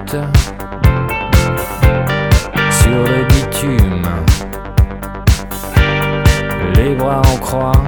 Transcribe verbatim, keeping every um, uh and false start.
route sur le bitume, les bras en croix